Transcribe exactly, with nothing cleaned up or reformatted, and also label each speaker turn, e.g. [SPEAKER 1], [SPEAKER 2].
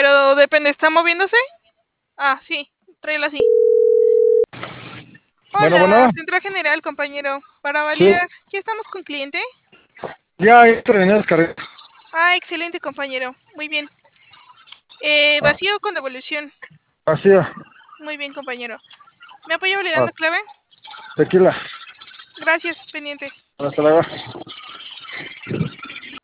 [SPEAKER 1] Pero depende, ¿está moviéndose? Ah, sí, tráela así.
[SPEAKER 2] Bueno,
[SPEAKER 1] Hola,
[SPEAKER 2] bueno,
[SPEAKER 1] Central General, compañero. Para
[SPEAKER 2] sí,
[SPEAKER 1] validar, ¿ya estamos con cliente?
[SPEAKER 2] ya ahí terminé de descargar.
[SPEAKER 1] Ah, excelente, compañero. Muy bien. Eh,
[SPEAKER 2] Ah,
[SPEAKER 1] vacío con devolución.
[SPEAKER 2] vacío.
[SPEAKER 1] Muy bien, compañero. ¿Me apoya
[SPEAKER 2] Ah,
[SPEAKER 1] validando clave?
[SPEAKER 2] tequila.
[SPEAKER 1] Gracias, pendiente.
[SPEAKER 2] Hasta luego.